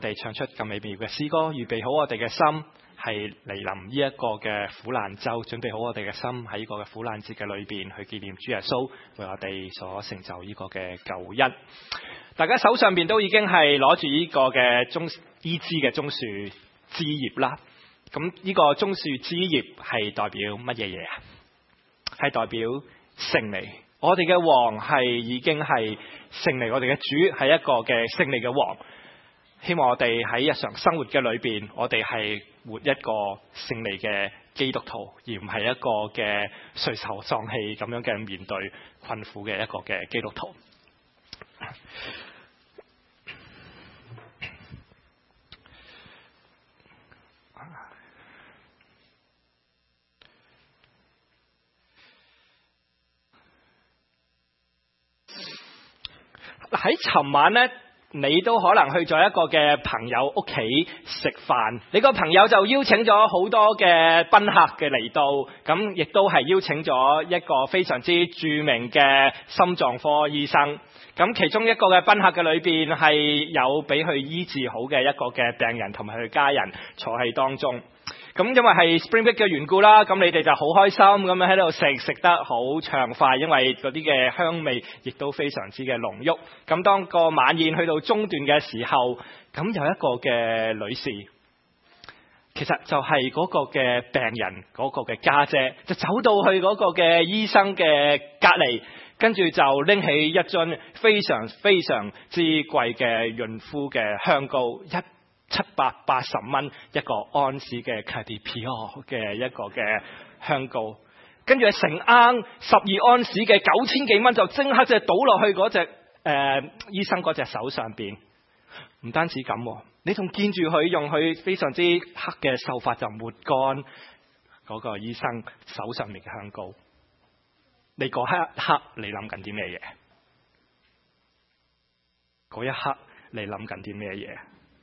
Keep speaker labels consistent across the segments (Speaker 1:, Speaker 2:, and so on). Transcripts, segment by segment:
Speaker 1: 哋唱出咁美妙嘅詩歌，預備好我哋嘅心，係嚟臨呢一個嘅苦難週，準備好我哋嘅心喺呢個嘅苦難節嘅裏邊去紀念主耶穌為我哋所成就呢個嘅救恩。大家手上邊都已經係攞住呢個嘅醫枝嘅棕樹枝葉啦。咁呢個棕樹枝葉係代表乜嘢嘢啊？係代表勝利。我哋嘅王係已經係勝利，我哋嘅主係一個嘅勝利嘅王。希望我哋喺日常生活嘅裏邊，我哋係活一個勝利嘅基督徒，而唔係一個嘅垂頭喪氣咁樣嘅面對困苦嘅一個嘅基督徒。喺尋晚呢，你都可能去咗一個嘅朋友屋企食飯，你個朋友就邀請咗好多嘅賓客嘅嚟到，咁亦都係邀請咗一個非常之著名嘅心臟科醫生。咁其中一個嘅賓客嘅裏邊係有俾佢醫治好嘅一個嘅病人同埋佢家人坐喺當中。咁因為係 Spring Week 嘅緣故啦，咁你哋就好開心咁樣喺度食得好暢快，因為嗰啲嘅香味亦都非常之嘅濃郁。咁當個晚宴去到中段嘅時候，咁有一個嘅女士，其實就係嗰個嘅病人嗰個嘅家姐，就走到去嗰個嘅醫生嘅隔離，跟住就拎起一樽非常非常之貴嘅潤膚嘅香膏，780蚊一個安士嘅 Cardipio 嘅一個嘅香膏，跟住成罌12安士嘅9000幾蚊就即刻就倒落去嗰隻醫生嗰隻手上邊。唔單止咁，你仲見住佢用佢非常之黑嘅手法就抹乾嗰個醫生手上面嘅香膏。你嗰一刻你諗緊啲咩嘢？嗰一刻你諗緊啲咩嘢？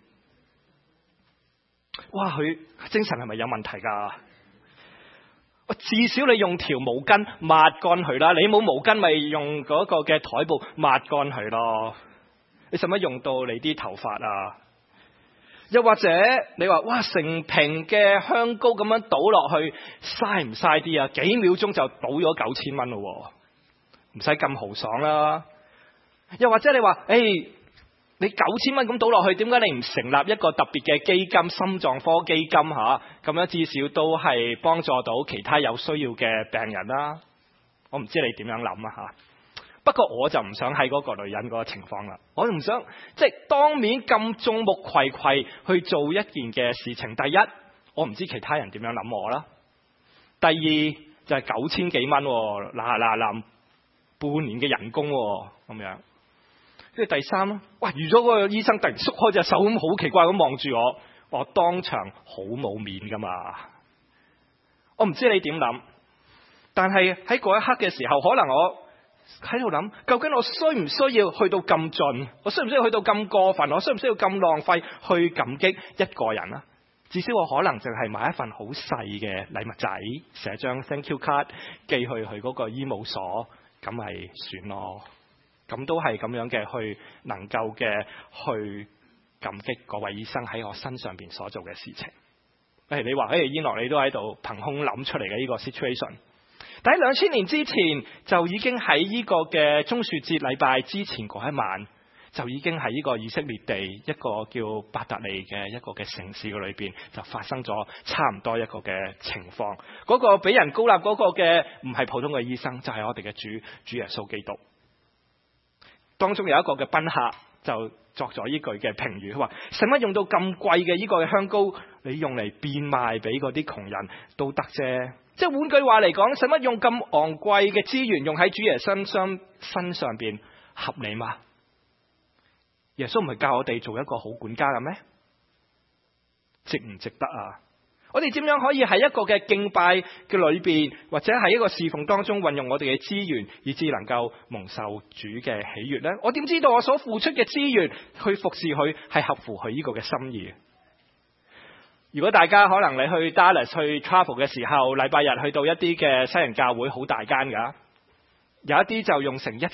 Speaker 1: 哇！佢精神係咪有問題㗎？至少你用條毛巾抹乾佢啦，你冇毛巾咪用嗰個嘅台布抹乾佢咯。你使乜用到你啲頭髮啊？又或者你話哇，成瓶嘅香膏咁樣倒落去，嘥唔嘥啲啊？幾秒鐘就倒咗9000蚊咯，唔使咁豪爽啦。又或者你話你9000蚊咁倒落去，點解你唔成立一個特別嘅基金，心臟科基金吓？咁樣至少都係幫助到其他有需要嘅病人啦。我唔知你點樣諗啊吓。不過我就唔想喺嗰個女人嗰個情況啦。我唔想即係當面咁眾目睽睽去做一件嘅事情。第一，我唔知其他人點樣諗我啦。第二就係9000幾蚊，嗱半年嘅人工咁樣。跟住第三啦，哇！預咗嗰個醫生突然縮開隻手咁，好奇怪咁望住我，我當場好冇面噶嘛。我唔知你點諗，但係喺嗰一刻嘅時候，可能我喺度諗，究竟我需唔需要去到咁盡？我需唔需要去到咁過分？我需唔需要咁浪費去感激一個人啊？至少我可能淨係買一份好細嘅禮物仔，寫張 thank you card 寄去佢嗰個醫務所，咁咪算咯。咁都係咁樣嘅去能夠嘅去感激嗰位醫生喺我身上邊所做嘅事情。你話燕樂你都喺度憑空諗出嚟嘅呢個 situation， 但喺2000年之前就已經喺呢個嘅棕樹節禮拜之前嗰一晚，就已經喺呢個以色列地一個叫伯特利嘅一個嘅城市嘅裏邊就發生咗差唔多一個嘅情況。嗰個俾人膏立嗰個嘅唔係普通嘅醫生，就係我哋嘅主耶穌基督。當中有一個嘅賓客就作咗呢句嘅評語，佢話：使乜用到咁貴嘅呢個香膏，你用嚟變賣俾嗰啲窮人都得啫。即係換句話嚟講，使乜用咁昂貴嘅資源用喺主耶穌身上邊，合理嗎？耶穌唔係教我哋做一個好管家嘅咩？值唔值得啊？我哋點樣可以喺一個嘅敬拜嘅裏邊，或者喺一個侍奉當中運用我哋嘅資源，以致能夠蒙受主嘅喜悅呢？我點知道我所付出嘅資源去服侍佢係合乎佢呢個嘅心意？如果大家可能你去 Dallas 去 travel 嘅時候，禮拜日去到一啲嘅西人教會好大間噶，有一啲就用成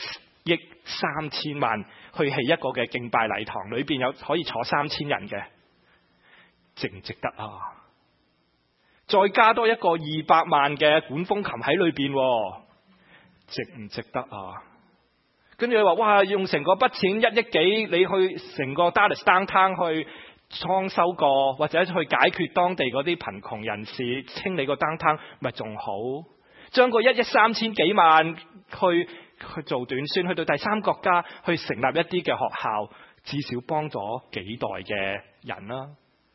Speaker 1: 億3千萬去起一個嘅敬拜禮堂，裏邊有可以坐3000人嘅，值唔值得啊？再加多一個200萬嘅管風琴喺裏邊，值唔值得啊？跟住你話哇，用成個筆錢1億幾，你去成個 Dallas Downtown 去裝修過，或者去解決當地嗰啲貧窮人士，清理個 Downtown 咪仲好？將個1億3千幾萬去做短宣，去到第三國家去成立一啲嘅學校，至少幫咗幾代嘅人啦，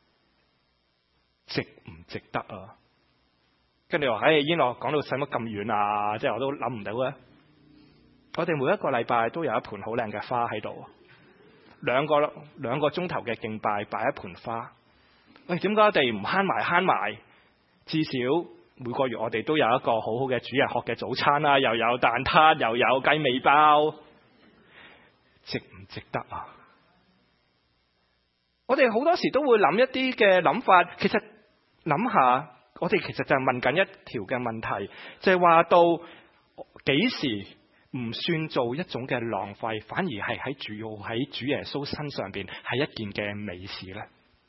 Speaker 1: 值唔值得啊？跟住話，燕樂講到使乜咁遠啊？即係我都諗唔到啊！我哋每一個禮拜都有一盆好靚嘅花喺度，兩個鐘頭嘅敬拜擺一盆花。喂，點解我哋唔慳埋？至少每個月我哋都有一個好好嘅主日學嘅早餐啦，又有蛋撻，又有雞尾包，值唔值得啊？我哋好多時都會諗一啲嘅諗法，其實諗下，我哋其實就係問緊一條嘅問題，就係話到幾時唔算做一種嘅浪費，反而係喺主耶穌身上邊係一件嘅美事呢？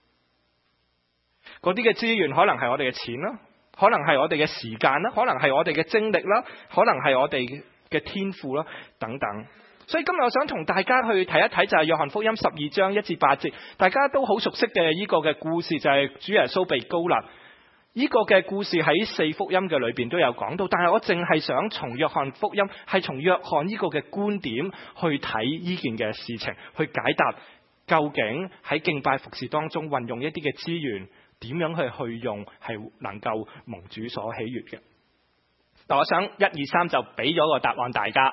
Speaker 1: 嗰啲嘅資源可能係我哋嘅錢啦，可能係我哋嘅時間啦，可能係我哋嘅精力啦，可能係我哋嘅天賦啦，等等。所以今日我想同大家去睇一睇，就係約翰福音12章1至8節，大家都好熟悉嘅呢個嘅故事，就係主耶穌被膏立。呢個嘅故事喺4福音嘅裏邊都有講到，但係我淨係想從約翰福音，係從約翰呢個嘅觀點去睇呢件嘅事情，去解答究竟喺敬拜服侍當中運用一啲嘅資源，點樣去用係能夠蒙主所喜悅嘅。但我想1、2、3就俾咗個答案大家。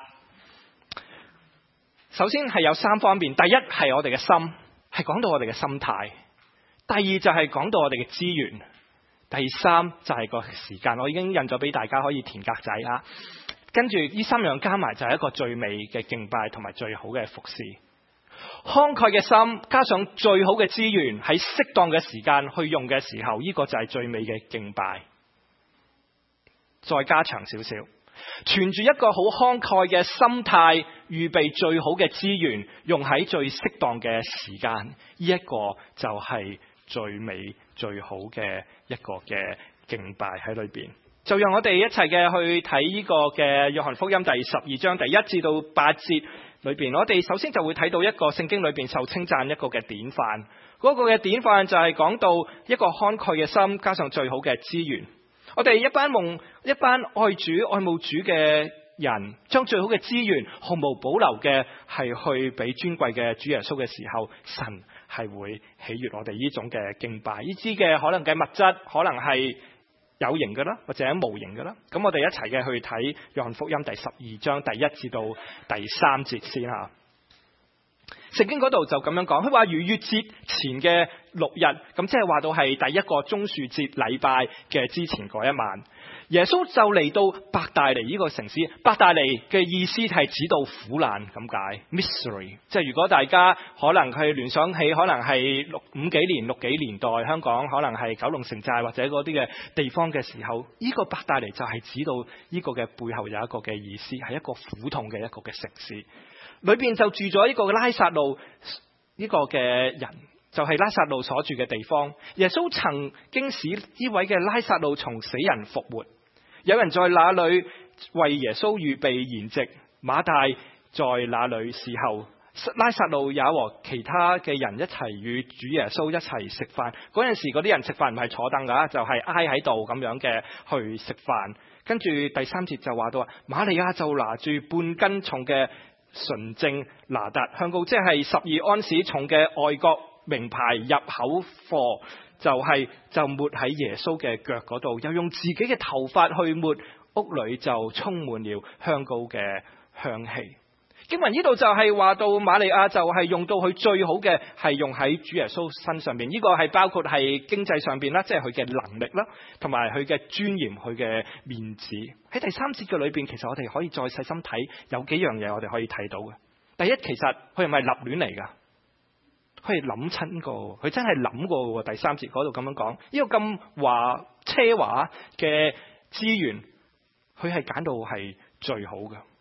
Speaker 1: 首先係有3方面，第一係我哋嘅心，係講到我哋嘅心態；第二就係講到我哋嘅資源；第三就係個時間。我已經印咗俾大家可以填格仔啊。跟住呢3樣加埋就係一個最美嘅敬拜同埋最好嘅服侍。慷慨嘅心加上最好嘅資源，喺適當嘅時間去用嘅時候，呢個就係最美嘅敬拜。再加長少少，存住一個好慷慨嘅心態，預備最好嘅資源，用喺最適當嘅時間，呢一個就係最美最好嘅一個嘅敬拜喺裏邊。就讓我哋一齊嘅去睇呢個嘅約翰福音第12章第1至到8節裏邊，我哋首先就會睇到一個聖經裏邊受稱讚一個嘅典範。嗰個嘅典範就係講到一個慷慨嘅心加上最好嘅資源。我哋一班愛主愛慕主嘅人，將最好嘅資源毫無保留嘅係去俾尊貴嘅主耶穌嘅時候，神係會喜悅我哋呢種嘅敬拜。呢啲嘅可能嘅物質，可能係有形嘅啦，或者無形嘅啦。咁我哋一齊嘅去睇約翰福音第12章第1至到第3節先吓。聖經嗰度就咁樣講，佢話逾越節前嘅6日，咁即係話到係第一個棕樹節禮拜嘅之前嗰一晚，耶穌就嚟到伯大尼呢個城市。伯大尼嘅意思係指到苦難咁解 ，mystery。即係如果大家可能係聯想起，可能係6幾年代香港可能係九龍城寨或者嗰啲嘅地方嘅時候，呢個伯大尼就係指到呢個嘅背後有一個嘅意思，係一個苦痛嘅一個嘅城市。裏邊就住咗呢個拉撒路呢個嘅人，就係拉撒路所住嘅地方。耶穌曾經使呢位嘅拉撒路從死人復活。有人在那裏為耶穌預備筵席，馬大在那裏侍候，拉撒路也和其他嘅人一齊與主耶穌一齊食飯。嗰陣時嗰啲人食飯唔係坐凳噶，就係挨喺度咁樣嘅去食飯。跟住第3節就話到瑪利亞就拿住半斤重嘅純正拿達香膏，即係12安士重嘅外國名牌入口貨，就抹喺耶穌嘅腳嗰度，又用自己嘅頭髮去抹，屋裏就充滿了香膏嘅香氣。經文呢度就係話到瑪利亞就係用到佢最好嘅，係用喺主耶穌身上邊。呢個係包括係經濟上邊啦，即係佢嘅能力啦，同埋佢嘅尊嚴、佢嘅面子。喺第3節嘅裏邊，其實我哋可以再細心睇，有幾樣嘢我哋可以睇到嘅。第一，其實佢唔係立亂嚟噶，佢係諗親過，佢真係諗過。第3節嗰度咁樣講，呢個咁奢華嘅資源，佢係揀到係最好嘅。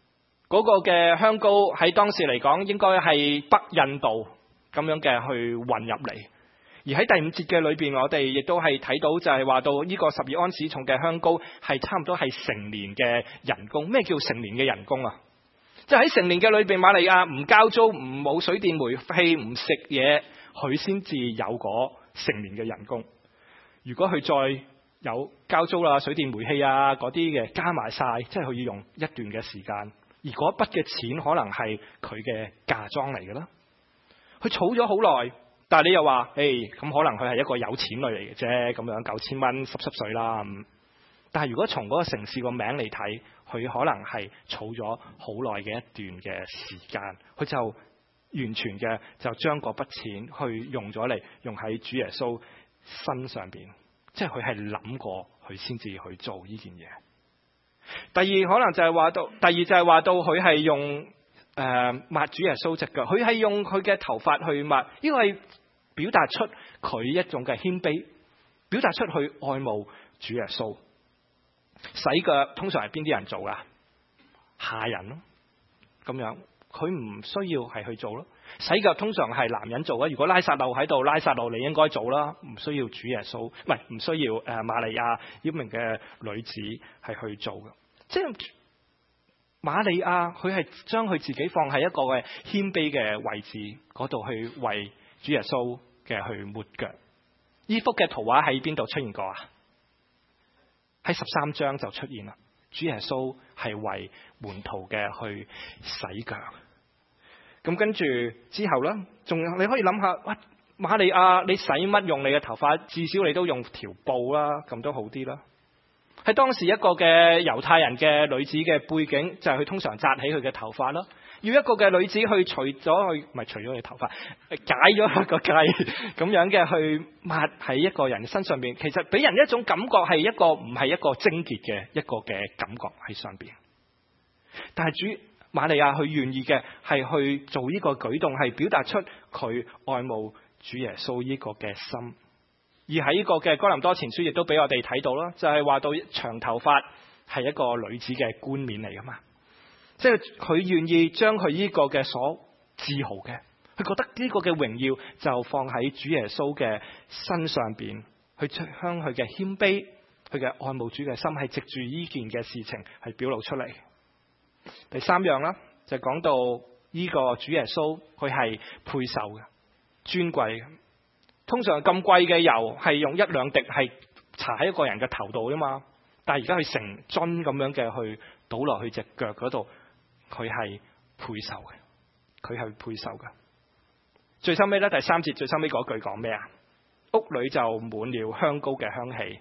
Speaker 1: 嗰個嘅香膏喺當時嚟講，應該係北印度咁樣嘅去運入嚟。而喺第五節嘅裏邊，我哋亦都係睇到就係話到呢個12安士重嘅香膏係差唔多係成年嘅人工。咩叫成年嘅人工啊？即係喺成年嘅裏邊，瑪利亞唔交租、唔冇水電煤氣、唔食嘢，佢先至有嗰成年嘅人工。如果佢再有交租啦、水電煤氣啊嗰啲嘅加埋晒，即係佢要用一段嘅時間，而嗰筆嘅錢可能係佢嘅嫁妝嚟嘅啦。佢儲咗好耐。但係你又話，咁可能佢係一個有錢女嚟嘅啫，咁樣9000蚊濕碎啦。但係如果從嗰個城市個名嚟睇，佢可能係儲咗好耐嘅一段嘅時間，佢就完全嘅就將嗰筆錢去用咗嚟用喺主耶穌身上邊，即係佢係諗過佢先至去做呢件嘢。第二可能就係話到，佢係用抹主耶穌隻腳，佢係用佢嘅頭髮去抹，呢個係表達出佢一種嘅謙卑，表達出佢愛慕主耶穌。洗腳通常係邊啲人做噶？下人咯，咁樣佢唔需要係去做咯。洗腳通常係男人做啊。如果拉撒路喺度，拉撒路你應該做啦，唔需要主耶穌，唔需要瑪利亞呢名嘅女子係去做嘅。即係瑪利亞佢係將佢自己放喺一個嘅謙卑嘅位置嗰度去為主耶穌嘅去抹腳。呢幅嘅圖畫喺邊度出現過啊？喺13章就出現啦。主耶穌係為門徒嘅去洗腳。咁跟住之後呢，仲你可以諗下，喂，瑪利亞你洗乜用你嘅頭髮？至少你都用條布啦，咁都好啲啦。喺當時一個嘅猶太人嘅女子嘅背景，就係佢通常紮起佢嘅頭髮啦。要一個嘅女子去除咗佢頭髮，解咗一個髻咁樣嘅去抹喺一個人身上邊，其實俾人一種感覺係一個唔係一個貞潔嘅一個嘅感覺喺上邊。但係主瑪利亞佢願意嘅係去做呢個舉動，係表達出佢愛慕主耶穌呢個嘅心。而喺呢個嘅哥林多前書亦都俾我哋睇到啦，就係話到長頭髮係一個女子嘅冠冕嚟噶嘛。即係佢願意將佢呢個嘅所自豪嘅，佢覺得呢個嘅榮耀就放喺主耶穌嘅身上邊，去將佢嘅謙卑、佢嘅愛慕主嘅心係藉住呢件嘅事情係表露出嚟。第三樣啦，就講到呢個主耶穌佢係配受嘅、尊貴嘅。通常咁貴嘅油係用1-2滴係搽喺一個人嘅頭度啫嘛，但係而家佢成樽咁樣嘅去倒落去隻腳嗰度。佢係配受嘅，佢係配受嘅。最收尾咧，第3節最收尾嗰句講咩啊？屋裏就滿了香膏嘅香氣。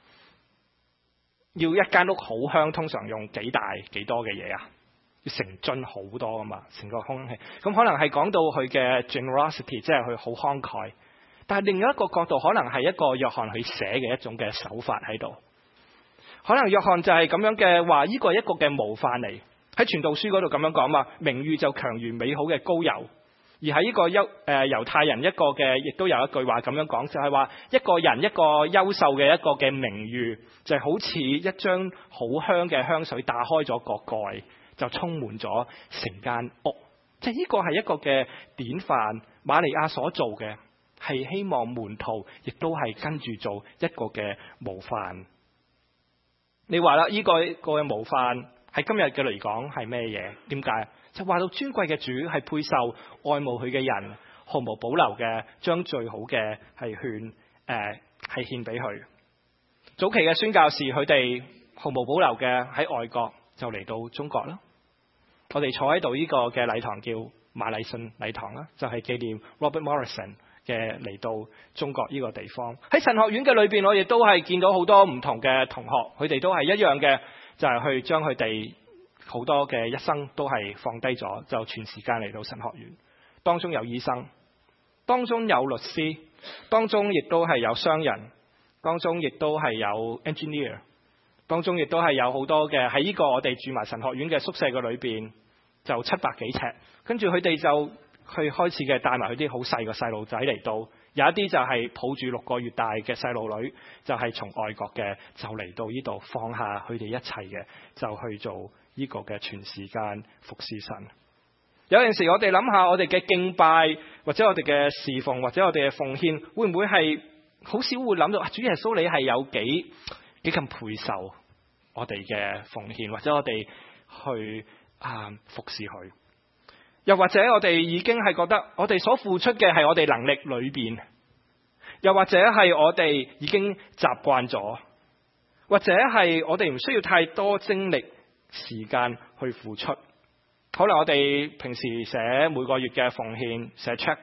Speaker 1: 要一間屋好香，通常用幾多嘅嘢啊？要成樽好多噶嘛，成個香氣。咁可能係講到佢嘅 generosity， 即係佢好慷慨。但係另一個角度，可能係一個約翰佢寫嘅一種嘅手法喺度。可能約翰就係咁樣嘅話，呢個係一個嘅模範嚟。喺傳道書嗰度咁樣講嘛，名譽就強如美好嘅膏油。而喺呢個猶太人一個嘅，亦都有一句話咁樣講，就係話一個人一個優秀嘅一個嘅名譽，就係好似一張好香嘅香水，打開咗個蓋，就充滿咗成間屋。即係呢個係一個嘅典範，瑪利亞所做嘅係希望門徒亦都係跟住做一個嘅模範。你話啦，呢個嘅模範。喺今日嘅嚟講係咩嘢？點解？就話到尊貴嘅主係配受愛慕佢嘅人，毫無保留嘅將最好嘅係獻俾佢。早期嘅宣教士佢哋毫無保留嘅喺外國就嚟到中國啦。我哋坐喺度呢個嘅禮堂叫馬禮遜禮堂啦，就係紀念 Robert Morrison 嘅嚟到中國呢個地方。喺神學院嘅裏邊，我亦都係見到好多唔同嘅同學，佢哋都係一樣嘅。就係去將佢哋好多嘅一生都係放低咗，就全時間嚟到神學院。當中有醫生，當中有律師，當中亦都係有商人，當中亦都係有 engineer， 當中亦都係有好多嘅喺呢個我哋住埋神學院嘅宿舍嘅裏邊，就700幾尺。跟住佢哋就去開始嘅帶埋佢啲好細嘅細路仔嚟到。有一啲就係抱住6個月大嘅細路女，就係從外國嘅就嚟到呢度放下佢哋一切嘅，就去做呢個嘅全時間服侍神。有陣時我哋諗下，我哋嘅敬拜或者我哋嘅侍奉或者我哋嘅奉獻，會唔會係好少會諗到主耶穌你係有幾咁配受我哋嘅奉獻，或者我哋去服侍佢？又或者我哋已經係覺得我哋所付出嘅係我哋能力裏邊，又或者係我哋已經習慣咗，或者係我哋唔需要太多精力時間去付出。可能我哋平時寫每個月嘅奉獻寫 check，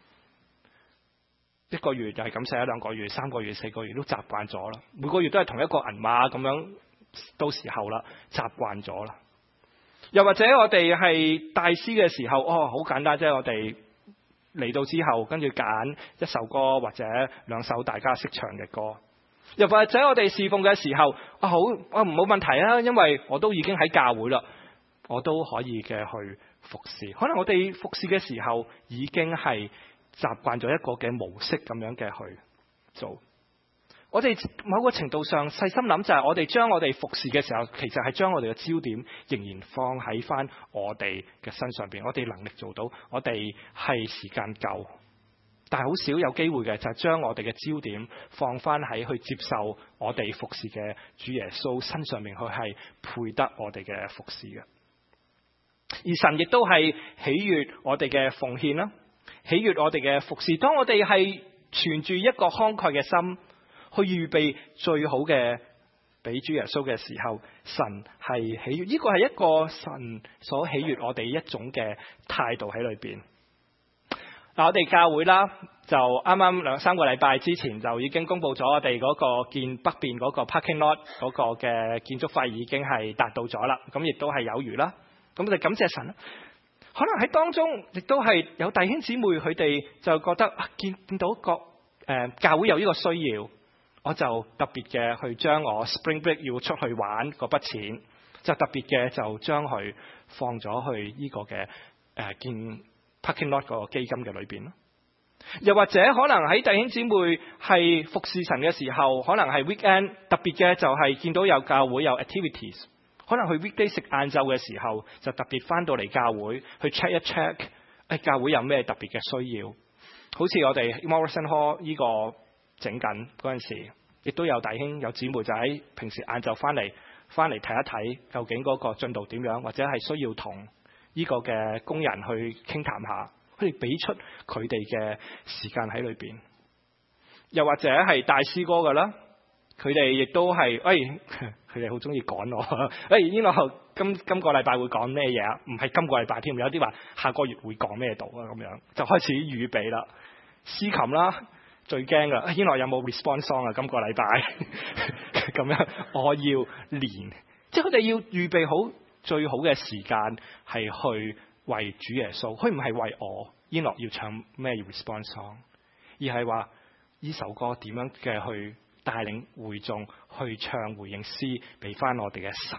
Speaker 1: 一個月就係咁寫，2個月、3個月、4個月都習慣咗啦。每個月都係同一個銀碼咁樣，到時候啦，習慣咗啦。又或者我哋係大師嘅時候，好簡單啫，我哋嚟到之後，跟住揀一首歌或者2首大家識唱嘅歌。又或者我哋侍奉嘅時候，冇問題啊，因為我都已經喺教會啦，我都可以嘅去服侍。可能我哋服侍嘅時候已經係習慣咗一個嘅模式咁樣嘅去做。我哋某個程度上細心諗，就係我哋將我哋服侍嘅時候，其實係將我哋嘅焦點仍然放喺翻我哋嘅身上邊。我哋能力做到，我哋係時間夠，但係好少有機會嘅就係將我哋嘅焦點放翻喺去接受我哋服侍嘅主耶穌身上面，佢係配得我哋嘅服侍嘅。而神亦都係喜悅我哋嘅奉獻啦，喜悅我哋嘅服侍。當我哋係存住一個慷慨嘅心，去預備最好嘅俾主耶穌嘅時候，神係喜悅。呢個係一個神所喜悅我哋一種嘅態度喺裏邊。嗱，我哋教會啦，就啱啱2-3個禮拜之前就已經公布咗我哋嗰個建北邊嗰個 parking lot 嗰個嘅建築費已經係達到咗啦，咁亦都係有餘啦。咁我哋感謝神啦。可能喺當中亦都係有弟兄姊妹佢哋就覺得見到教會有呢個需要，我就特別嘅去將我 Spring Break 要出去玩嗰筆錢，就特別嘅就將佢放咗去呢個嘅建 parking lot 個基金嘅裏邊咯。又或者可能喺弟兄姊妹係服侍神嘅時候，可能係 weekend 特別嘅就係見到有教會有 activities， 可能去 weekday 食晏晝嘅時候就特別翻到嚟教會去 check 一 check， 教會有咩特別嘅需要。好似我哋 Morrison Hall 呢個整緊嗰陣時，亦都有弟兄有姊妹就喺平時晏晝翻嚟睇一睇究竟嗰個進度點樣，或者係需要同呢個嘅工人去傾談下，佢哋俾出佢哋嘅時間喺裏邊。又或者係大師哥㗎啦，佢哋亦都係，佢哋好中意趕我，呢個今個禮拜會講咩嘢啊？唔係今個禮拜添，有啲話下個月會講咩度啊？咁樣就開始預備啦。司琴啦，最驚㗎，原來有冇 response song 啊？今個禮拜咁樣，我要練，即係佢哋要預備好最好嘅時間，係去為主耶穌，佢唔係為我，原來要唱咩 response song， 而係話呢首歌點樣嘅去帶領會眾去唱回應詩，俾翻我哋嘅神。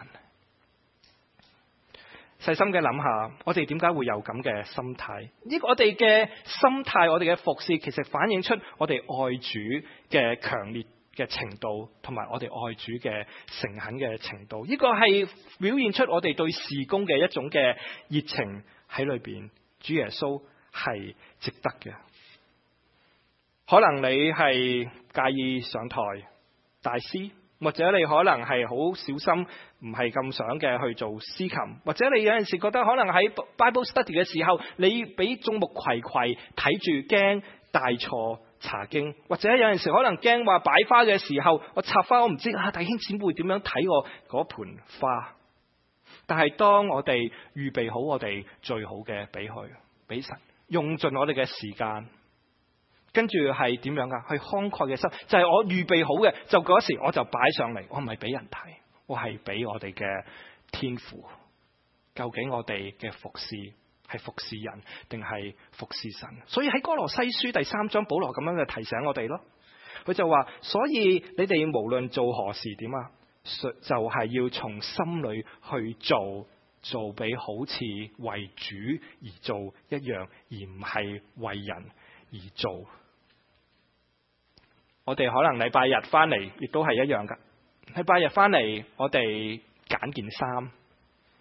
Speaker 1: 細心嘅諗下，我哋點解會有咁嘅心態？我哋嘅心態，我哋嘅服侍，其實反映出我哋愛主嘅強烈嘅程度，同埋我哋愛主嘅誠懇嘅程度。呢個係表現出我哋對事工嘅一種嘅熱情喺裏邊。主耶穌係值得嘅。可能你係介意上台大師，或者你可能係好小心，唔係咁想嘅去做司琴，或者你有陣時覺得可能喺 Bible study 嘅時候，你俾眾目睽睽睇住，驚帶錯查經，或者有陣時可能驚話擺花嘅時候，我插花我唔知弟兄姊妹點樣睇我嗰盆花。但係當我哋預備好我哋最好嘅俾佢，俾神用盡我哋嘅時間。跟住係點樣噶？去慷慨嘅心，就係我預備好嘅，就嗰時我就擺上嚟。我唔係俾人睇，我係俾我哋嘅天父。究竟我哋嘅服侍係服侍人定係服侍神？所以喺哥羅西書第3章，保羅咁樣嘅提醒我哋咯。佢就話：所以你哋無論做何事點啊，就係要從心裏去做俾好似為主而做一樣，而唔係為人而做。我哋可能禮拜日翻嚟，亦都係一樣噶。禮拜日翻嚟，我哋揀件衫，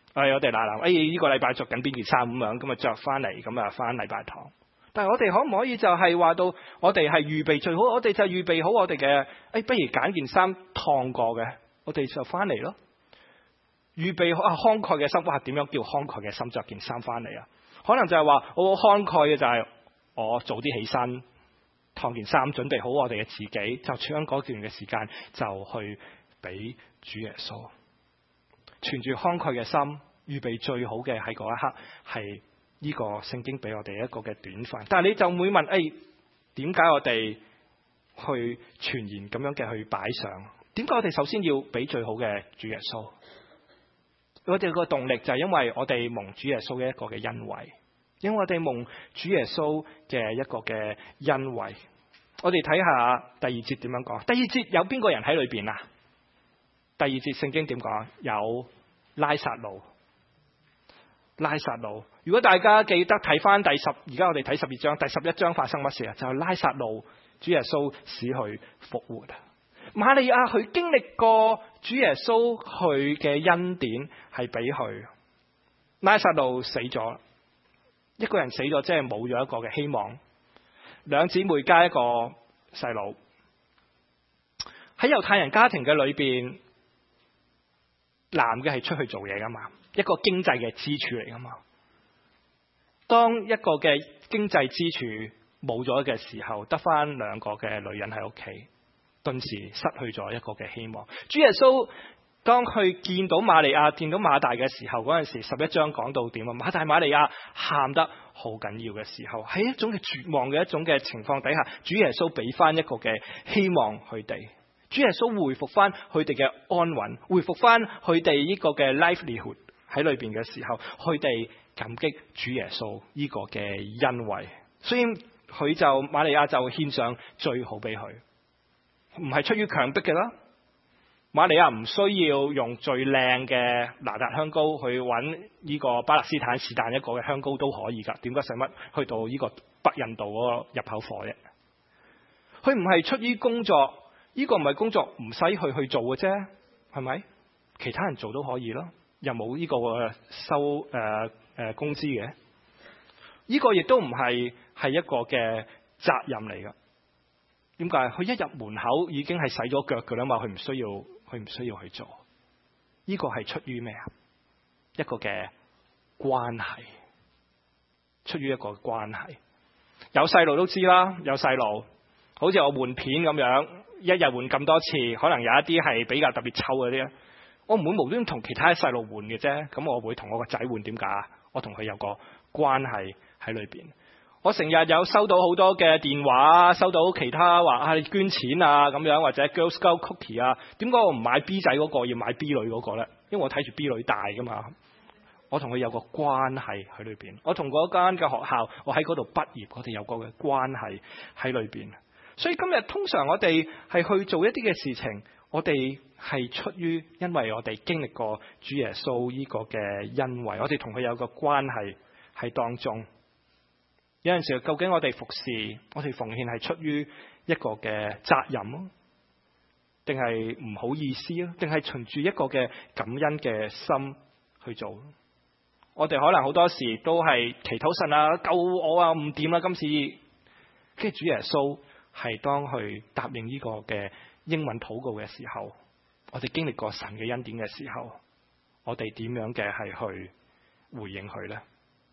Speaker 1: 我哋嗱呢個禮拜着緊邊件衫咁樣，咁啊着翻嚟，咁啊翻禮拜堂。但係我哋可唔可以就係話到，我哋係預備最好，我哋就預備好我哋嘅，不如揀件衫燙過嘅，我哋就翻嚟咯。預備好慷慨嘅心，哇！點樣叫慷慨嘅心着件衫翻嚟啊？可能就係話我慷慨嘅就係我早啲起身，燙件衫，準備好我哋嘅自己，就將嗰段嘅時間就去俾主耶穌，存住慷慨嘅心，預備最好嘅喺嗰一刻，係呢個聖經俾我哋一個嘅典範。但係你就會問，點解我哋去全然咁樣嘅去擺上？點解我哋首先要俾最好嘅主耶穌？我哋個動力就係因為我哋蒙主耶穌嘅一個嘅恩惠，因為我哋蒙主耶穌嘅一個嘅恩惠。我哋睇下第二節點樣講。第二節有邊個人喺裏邊啊？第二節聖經點講？有拉撒路。拉撒路，如果大家記得睇翻而家我哋睇12章，第11章發生乜事啊？就係拉撒路，主耶穌使佢復活。瑪利亞佢經歷過主耶穌佢嘅恩典係俾佢。拉撒路死咗，一個人死咗即係冇咗一個嘅希望。兩姊妹加一個細佬。喺猶太人家庭嘅裏邊，男嘅係出去做嘢噶嘛，一個經濟嘅支柱嚟噶嘛。當一個嘅經濟支柱冇咗嘅時候，得翻兩個嘅女人喺屋企，頓時失去咗一個嘅希望。主耶穌當佢見到瑪利亞、見到馬大嘅時候，嗰陣時11章講到點啊？馬大瑪利亞喊得好緊要嘅時候，喺一種嘅絕望嘅一種嘅情況底下，主耶穌俾翻一個嘅希望佢哋。主耶穌回復翻佢哋嘅安穩，回復翻佢哋呢個嘅 livelihood 喺裏邊嘅時候，佢哋感激主耶穌呢個嘅恩惠，所以瑪利亞就獻上最好俾佢，唔係出於強迫嘅啦。瑪利亞唔需要用最靚嘅拿達香膏去揾呢個巴勒斯坦是但一個嘅香膏都可以噶，點解使乜去到呢個北印度嗰個入口貨啫？佢唔係出於工作。呢個唔係工作，唔使去做嘅啫，係咪？其他人做都可以咯，又冇呢個收工資嘅。呢個亦都唔係一個嘅責任嚟噶。點解？佢一入門口已經係洗咗腳噶啦嘛，佢唔需要去做。呢個係出於咩啊？一個嘅關係，出於一個關係。有細路都知啦，有細路，好似我換片咁樣。一日換咁多次，可能有一啲係比較特別臭嗰啲咧，我唔會無端同其他細路換嘅啫。咁我會同我個仔換，點解啊？我同佢有個關係喺裏邊。我成日有收到好多嘅電話，收到其他話你捐錢啊咁樣，或者 Girl Scout Cookie 啊。點解我唔買 B 仔嗰個，要買 B 女嗰個咧？因為我睇住 B 女大噶嘛。我同佢有個關係喺裏邊。我同嗰間嘅學校，我喺嗰度畢業，我哋有個嘅關係喺裏邊。所以今日通常我哋係去做一啲嘅事情，我哋係出於因為我哋經歷過主耶穌呢個嘅恩惠，我哋同佢有個關係喺當中。有陣時究竟我哋服侍、我哋奉獻係出於一個嘅責任咯，定係唔好意思咯，定係循住一個嘅感恩嘅心去做？我哋可能好多時都係祈禱神啊，救我啊，唔掂啦今次，跟住主耶穌。係當去答應呢個嘅英文禱告嘅時候，我哋經歷過神嘅恩典嘅時候，我哋點樣嘅係去回應佢呢？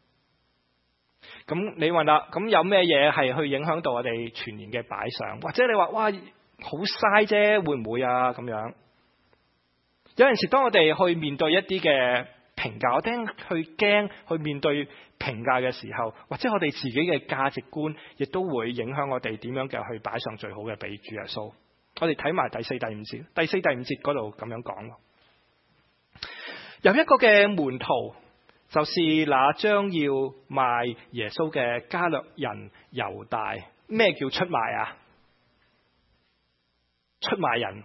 Speaker 1: 咁你問啦，咁有咩嘢係去影響到我哋全年嘅擺上？或者你話哇，好嘥啫，會唔會啊？咁樣有陣時，當我哋去面對一啲嘅評價，我驚去面對評價嘅時候，或者我哋自己嘅價值觀，亦都會影響我哋點樣嘅去擺上最好嘅俾主耶穌。我哋睇埋第4、第5節，第4、第5節嗰度咁樣講。有一個嘅門徒，就是那將要賣耶穌嘅加略人猶大。咩叫出賣啊？出賣人，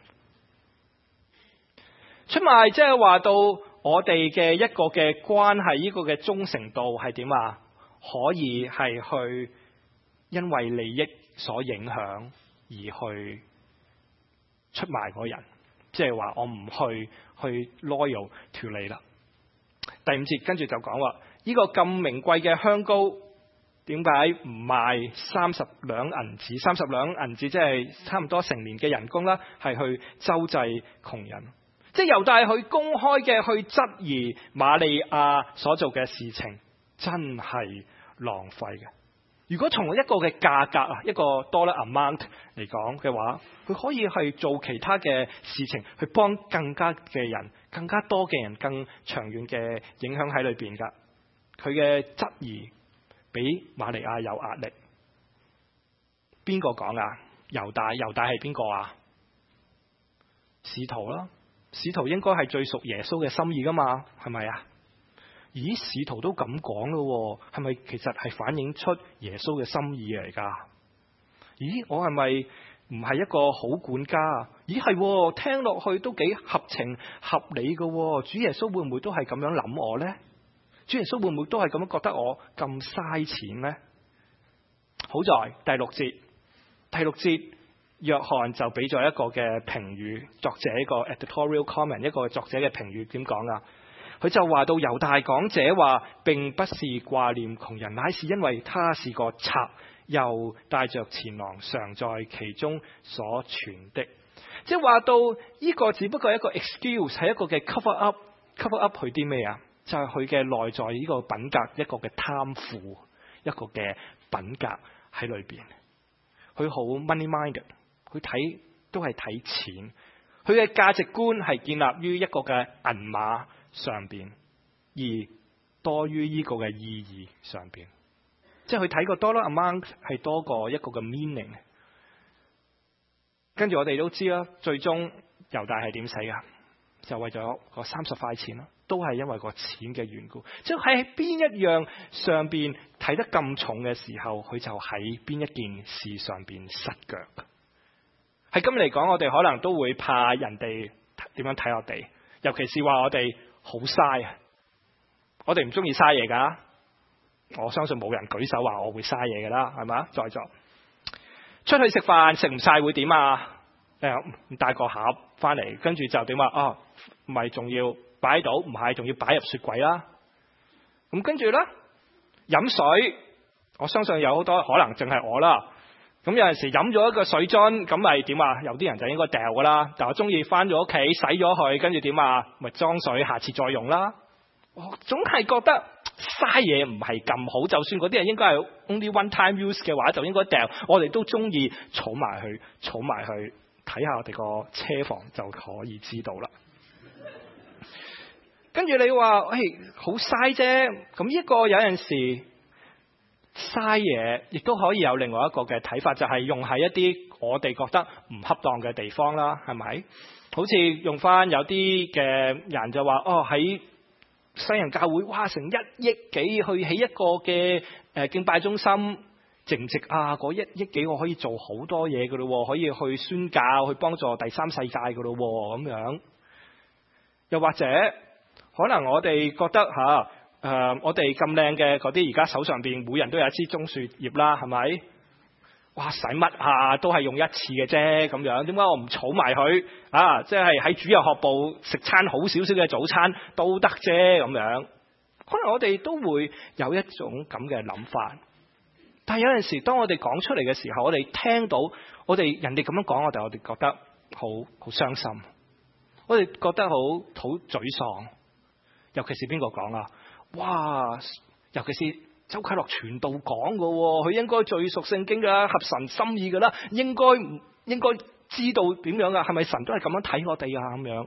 Speaker 1: 出賣即係話到。我哋嘅一個嘅關係，呢個嘅忠誠度係點啊？可以係去因為利益所影響而去出賣嗰人，即係話我唔去 loyal to 你啦。 第5節跟住就講話，呢個咁名貴嘅香膏點解唔賣30兩銀子？30兩銀子即係差唔多成年嘅人工啦，係去周濟窮人。即係猶大去公開嘅去質疑瑪利亞所做嘅事情，真係浪費嘅。如果從一個嘅價格啊，一個 dollar amount 嚟講嘅話，佢可以係做其他嘅事情，去幫更加嘅人、更加多嘅人、更長遠嘅影響喺裏邊噶。佢嘅質疑俾瑪利亞有壓力。邊個講啊？猶大係邊個啊？使徒啦，使徒應該係最屬耶穌嘅心意噶嘛，係咪啊？咦，使徒都咁講咯，係咪其實係反映出耶穌嘅心意嚟噶？咦，我係咪唔係一個好管家啊？咦，係，聽落去都幾合情合理噶。主耶穌會唔會都係咁樣諗我呢？主耶穌會唔會都係咁樣覺得我咁嘥錢呢？好在第六節，約翰就俾咗一個嘅評語，作者一個 editorial comment， 一個作者嘅評語點講啊？佢就話到猶大講這話，並不是掛念窮人，乃是因為他是個賊，又帶着錢囊，常在其中所存的。即係話到呢個只不過係一個 excuse， 係一個嘅 cover up 佢啲咩啊？就係佢嘅內在呢個品格，一個嘅貪腐，一個嘅品格喺裏邊。佢好 money minded， 佢睇都係睇錢，佢嘅價值觀係建立於一個嘅銀碼上邊，而多於呢個嘅意義上邊。即係佢睇個 dollar amount 係多過一個嘅 meaning。跟住我哋都知啦，最終猶大係點死噶？就為咗個30塊錢啦，都係因為個錢嘅緣故。即係喺邊一樣上邊睇得咁重嘅時候，佢就喺邊一件事上邊失腳。喺今日嚟講，我哋可能都會怕人哋點樣睇我哋，尤其是話我哋好嘥啊！我哋唔中意嘥嘢噶，我相信冇人舉手話我會嘥嘢噶啦，係咪？在座出去食飯食唔晒會點啊？帶個盒翻嚟，跟住就點啊？哦，唔係仲要擺喺度，唔係仲要擺入雪櫃啦。咁跟住咧，飲水，我相信有好多可能淨係我啦。咁有陣時飲咗一個水樽，咁咪點啊？有啲人就應該掉噶啦。但我中意翻咗屋企洗咗佢，跟住點啊？咪裝水，下次再用啦。我總係覺得嘥嘢唔係咁好，就算嗰啲人應該係 only one time use 嘅話，就應該掉。我哋都中意儲埋去，睇下我哋個車房就可以知道啦。跟住你話，好嘥啫。咁呢個有陣時嘥嘢，亦都可以有另外一個嘅睇法，就係用喺一啲我哋覺得唔恰當嘅地方啦，係咪？好似用翻有啲嘅人就話，喺西人教會，哇，成1億幾去起一個嘅敬拜中心，值唔值啊？嗰1億幾我可以做好多嘢噶咯，可以去宣教，去幫助第三世界噶咯，咁樣。又或者可能我哋覺得我哋咁靚嘅嗰啲，而家手上邊每人都有一支棕樹葉啦，係咪？哇，使乜啊？都係用一次嘅啫，咁樣。點解我唔儲埋佢啊？即係喺主日學部食餐好少少嘅早餐都得啫，咁樣。可能我哋都會有一種咁嘅諗法。但係有陣時，當我哋講出嚟嘅時候，我哋聽到人哋咁樣講，我哋覺得好傷心，我哋覺得好沮喪。尤其是邊個講啊？哇！尤其是周啟樂傳道講嘅，佢應該最熟聖經噶，合神心意噶啦，應該知道點樣噶？係咪神都係咁樣睇我哋啊？咁樣。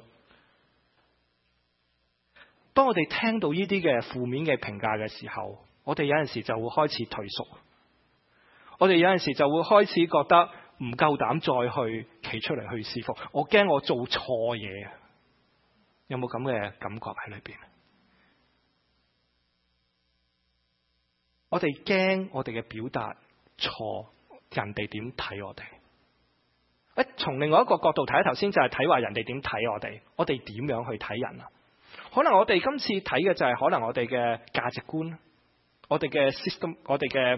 Speaker 1: 當我哋聽到呢啲嘅負面嘅評價嘅時候，我哋有陣時就會開始退縮，我哋有陣時就會開始覺得唔夠膽再去企出嚟去侍奉，我驚我做錯嘢。有冇咁嘅感覺喺裏邊？我哋驚我哋嘅表達錯，人哋點睇我哋？從另外一個角度睇，頭先就係睇話人哋點睇我哋點樣去睇人啊？可能我哋今次睇嘅就係可能我哋嘅價值觀，我哋嘅 system， 我哋嘅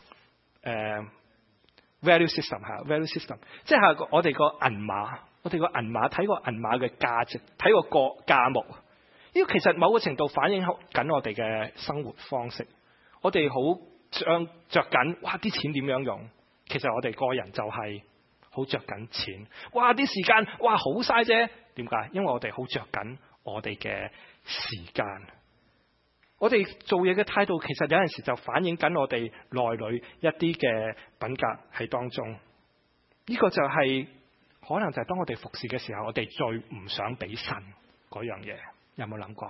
Speaker 1: value system，value system， 即係我哋個銀碼，睇個銀碼嘅價值，睇個價目。 呢個其實某個程度反映緊我哋嘅生活方式。我哋好着緊，哇！啲錢點樣用？其實我哋個人就係好着緊錢。哇！啲時間，哇！好嘥啫。點解？因為我哋好着緊我哋嘅時間。我哋做嘢嘅態度，其實有陣時就反映緊我哋內裏一啲嘅品格喺當中。呢個就係可能就係當我哋服侍嘅時候，我哋最唔想俾神嗰樣嘢。有冇諗過？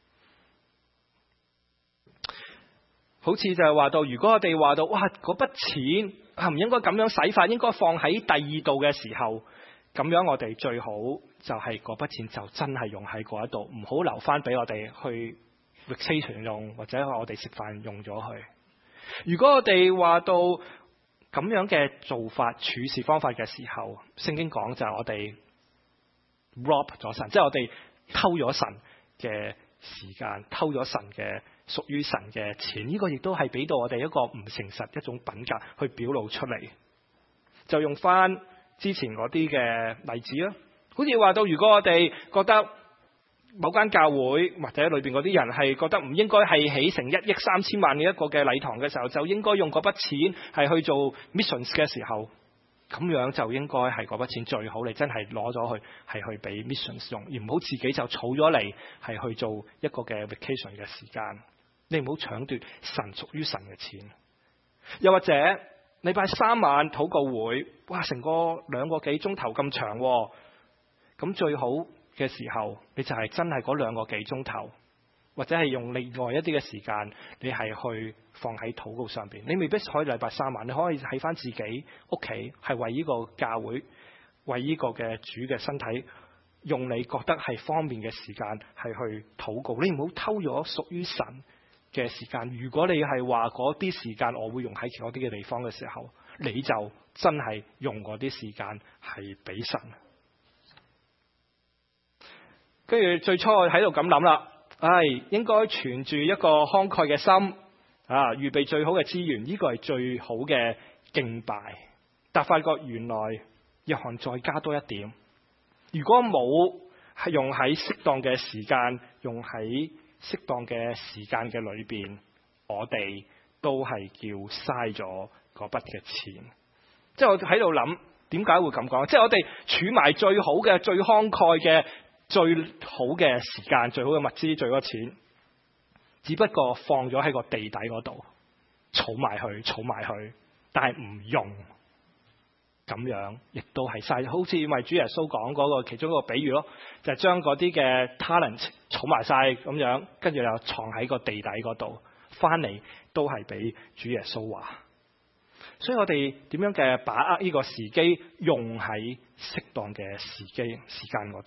Speaker 1: 好似就係話到，如果我哋話到，哇，嗰筆錢唔應該咁樣使法，應該放喺第二度嘅時候，咁樣我哋最好就係嗰筆錢就真係用喺嗰一度，唔好留翻俾我哋去 vacation 用，或者我哋食飯用咗去。如果我哋話到咁樣嘅做法、處事方法嘅時候，聖經講就係我哋 rob 咗神，即係我哋偷咗神嘅時間，偷咗神嘅屬於神嘅錢。呢個亦都係俾到我哋一個唔誠實一種品格去表露出嚟。就用翻之前嗰啲嘅例子啦，好似話到，如果我哋覺得某間教會或者裏邊嗰啲人係覺得唔應該係起成1億3千萬嘅一個嘅禮堂嘅時候，就應該用嗰筆錢係去做 missions 嘅時候，咁樣就應該係嗰筆錢最好，你真係攞咗去係去俾 missions 用，而唔好自己就儲咗嚟係去做一個嘅 vacation 嘅時間。你唔好搶奪神屬於神嘅錢。又或者禮拜3晚禱告會，哇，成個2個幾鐘頭咁長，咁最好嘅時候，你就係真係嗰2個幾鐘頭，或者係用另外一啲嘅時間，你係去放喺禱告上邊。你未必可以禮拜3晚，你可以喺翻自己屋企，係為呢個教會，為呢個嘅主嘅身體，用你覺得係方便嘅時間係去禱告。你唔好偷咗屬於神嘅時間。如果你係話嗰啲時間我會用喺嗰啲嘅地方嘅時候，你就真係用嗰啲時間係俾神。跟住最初我喺度咁諗啦，應該存住一個慷慨嘅心預備最好嘅資源，呢個係最好嘅敬拜。但發覺原來約翰再加多一點，如果冇係用喺適當嘅時間，用喺適當嘅時間嘅裏邊，我哋都係叫嘥咗嗰筆嘅錢。即係我喺度諗，點解會咁講？即係我哋儲埋最好嘅、最慷慨嘅、最好嘅時間、最好嘅物資、最多錢，只不過放咗喺個地底嗰度，儲埋去，但係唔用，咁樣亦都係嘥。好似為主耶穌講嗰個其中一個比喻咯，就係將嗰啲嘅 talent 儲埋晒咁樣，跟住又藏喺個地底嗰度，翻嚟都係俾主耶穌話。所以我哋點樣嘅把握呢個時機，用喺適當嘅時間嗰度。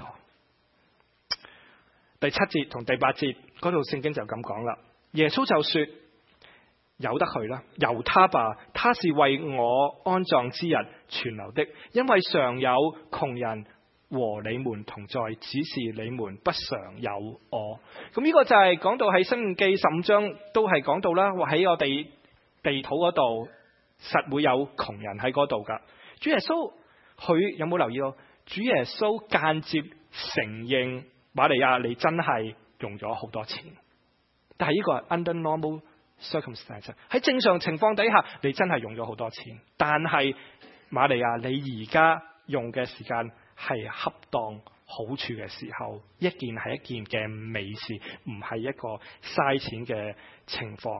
Speaker 1: 第7節同第8節嗰度聖經就咁講啦。耶穌就說：由得佢啦，由他吧，他是為我安葬之日存留的，因為常有窮人和你們同在，只是你們不常有我。咁呢個就係講到喺申命記15章都係講到啦，話喺我哋地土嗰度實會有窮人喺嗰度噶。主耶穌佢有冇留意到？主耶穌間接承認瑪利亞你真係用咗好多錢，但係呢個係 under normal circumstances， 喺正常情況底下你真係用咗好多錢，但係瑪利亞你而家用嘅時間係恰當好處嘅時候，一件係一件嘅美事，唔係一個嘥錢嘅情況。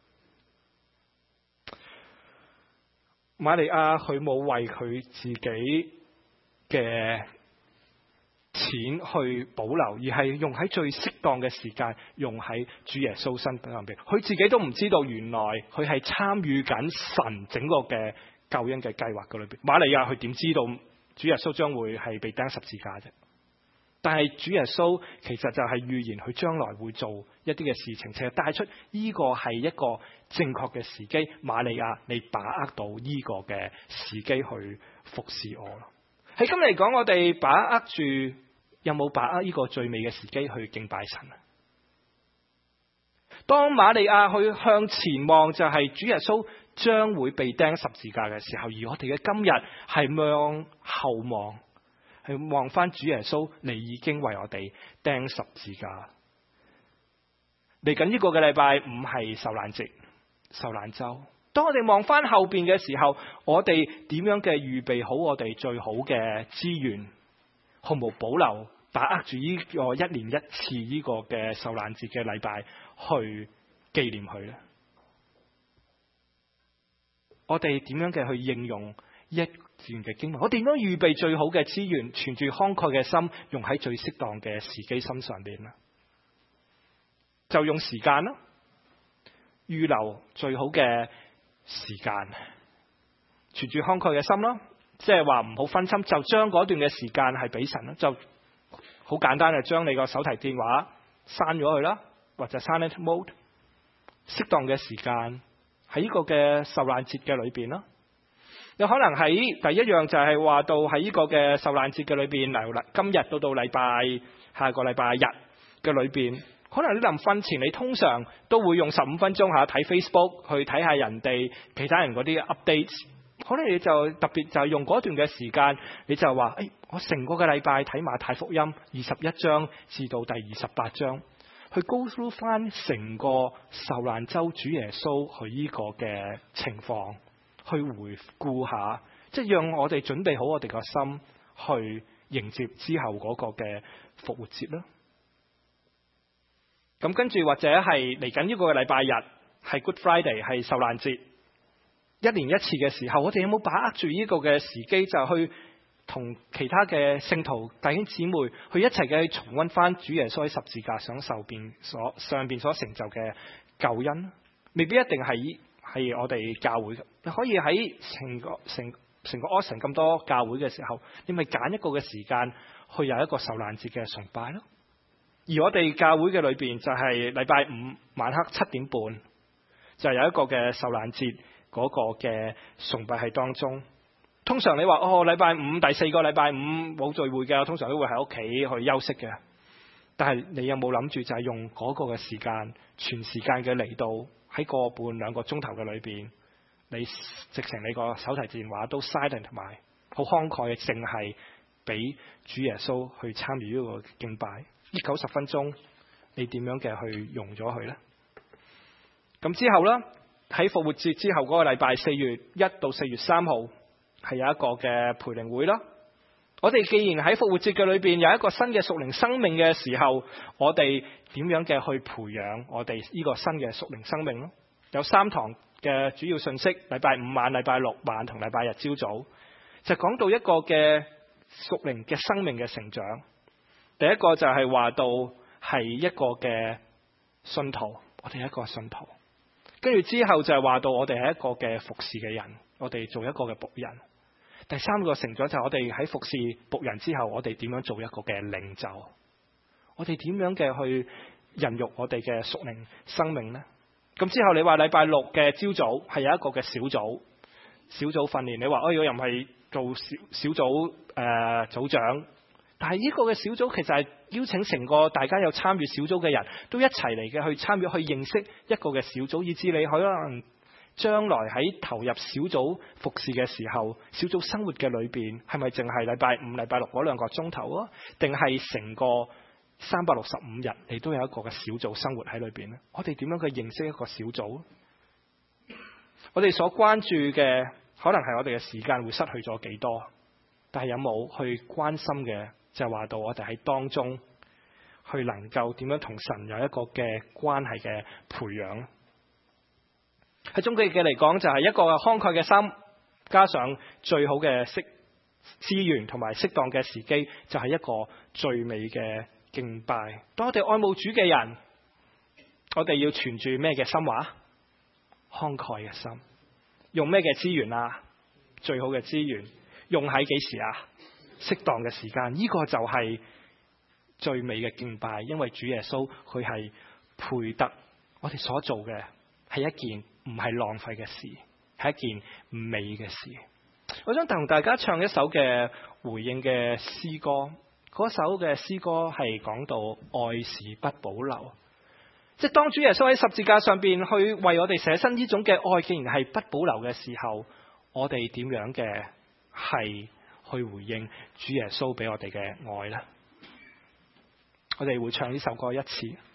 Speaker 1: 瑪利亞佢冇為佢自己嘅錢去保留，而係用喺最適當嘅時間，用喺主耶穌身上邊。佢自己都唔知道，原來佢係參與緊神整個嘅救恩嘅計劃嘅裏邊。瑪利亞佢點知道主耶穌將會係被釘十字架啫？但係主耶穌其實就係預言佢將來會做一啲嘅事情，其實帶出呢個係一個正確嘅時機。瑪利亞，你把握到呢個嘅時機去服侍我咯。喺今日嚟講，我哋把握住，有冇把握呢個最美嘅時機去敬拜神啊？當瑪利亞去向前望，就係主耶穌將會被釘十字架嘅時候，而我哋嘅今日係向後望，係望翻主耶穌，你已經為我哋釘十字架。 嚟緊呢個嘅禮拜五係受難節、受難週。當我哋望翻後邊嘅時候，我哋點樣嘅預備好我哋最好嘅資源，毫無保留把握住呢個一年一次呢個嘅受難節嘅禮拜去紀念佢呢？我哋點樣嘅去應用一段嘅經文？我點樣預備最好嘅資源，存住慷慨嘅心，用喺最適當嘅時機心上邊呢？就用時間啦，預留最好嘅時間，存住慷慨嘅心啦，即係話唔好分心，就將嗰段嘅時間係俾神啦，就好簡單嘅將你個手提電話刪咗佢啦，或者 silent mode， 適當嘅時間喺呢個嘅受難節嘅裏邊啦。有可能喺第一樣就係話到喺呢個嘅受難節嘅裏邊，嗱，今日到禮拜下個禮拜日嘅裏邊。可能你臨瞓前，你通常都會用15分鐘睇 Facebook， 去睇下人哋其他人嗰啲 updates。可能你就特別就係用嗰段嘅時間，你就話：我成個嘅禮拜睇馬太福音21章至到第28章，去 go through 翻成個受難週主耶穌佢呢個嘅情況，去回顧下，即係讓我哋準備好我哋個心去迎接之後嗰個嘅復活節啦。咁跟住或者係嚟緊呢個禮拜日係 Good Friday， 係受難節，一年一次嘅時候，我哋有冇把握住呢個嘅時機，就去同其他嘅聖徒弟兄姊妹去一齊嘅重溫翻主耶穌喺十字架上受邊上邊所成就嘅救恩？未必一定係我哋教會嘅，你可以喺成個 Austin 咁多教會嘅時候，你咪揀一個嘅時間去有一個受難節嘅崇拜咯。而我哋教會嘅裏邊就係禮拜五晚黑7點半就有一個嘅受難節嗰個嘅崇拜喺當中。通常你話禮拜五第4個禮拜五冇聚會嘅，我通常都會喺屋企去休息嘅。但係你有冇諗住就係用嗰個嘅時間，全時間嘅嚟到喺個半2個鐘頭嘅裏邊，你直情你個手提電話都 silent 同埋好慷慨嘅，淨係俾主耶穌去參與呢個敬拜。呢90分鐘，你點樣嘅去用咗佢呢？咁之後呢，喺復活節之後嗰個禮拜4月1到4月3號係有一個嘅培靈會啦。我哋既然喺復活節嘅裏邊有一個新嘅屬靈生命嘅時候，我哋點樣嘅去培養我哋呢個新嘅屬靈生命呢？有3堂嘅主要信息，禮拜5晚、禮拜6晚同禮拜日朝早，就講到一個嘅屬靈嘅生命嘅成長。第一個就係話到係一個嘅信徒，我哋係一個信徒。跟住之後就係話到我哋係一個嘅服侍嘅人，我哋做一個嘅僕人。第3個成長就係我哋喺服侍僕人之後，我哋點樣做一個嘅領袖？我哋點樣嘅去孕育我哋嘅屬靈生命呢？咁之後你話禮拜6嘅朝早係有一個嘅小組訓練，你話我又唔係做小組組長。但係呢個嘅小組其實係邀請成個大家有參與小組嘅人都一齊嚟嘅去參與，去認識一個嘅小組，以至你可能將來喺投入小組服侍嘅時候，小組生活嘅裏邊係咪淨係禮拜5、禮拜6嗰2個鐘頭啊？定係成個365日你都有一個嘅小組生活喺裏邊呢？我哋點樣去認識一個小組？我哋所關注嘅可能係我哋嘅時間會失去咗幾多，但係有冇去關心嘅？就係話到我哋喺當中去能夠點樣同神有一個嘅關係嘅培養。喺終極嘅嚟講，就係一個慷慨嘅心，加上最好嘅資源同埋適當嘅時機，就係一個最美嘅敬拜。當我哋愛慕主嘅人，我哋要存住咩嘅心話？慷慨嘅心。用咩嘅資源啊？最好嘅資源用喺幾時啊？適當嘅時間，呢個就係最美嘅敬拜，因為主耶穌佢係配得我哋所做嘅，係一件唔係浪費嘅事，係一件美嘅事。我想同大家唱一首嘅回應嘅詩歌，嗰首嘅詩歌係講到愛是不保留，即係當主耶穌喺十字架上邊去為我哋捨身呢種嘅愛，既然係不保留嘅時候，我哋點樣嘅係去回應主耶穌俾我哋嘅愛呢？我哋會唱呢首歌一次。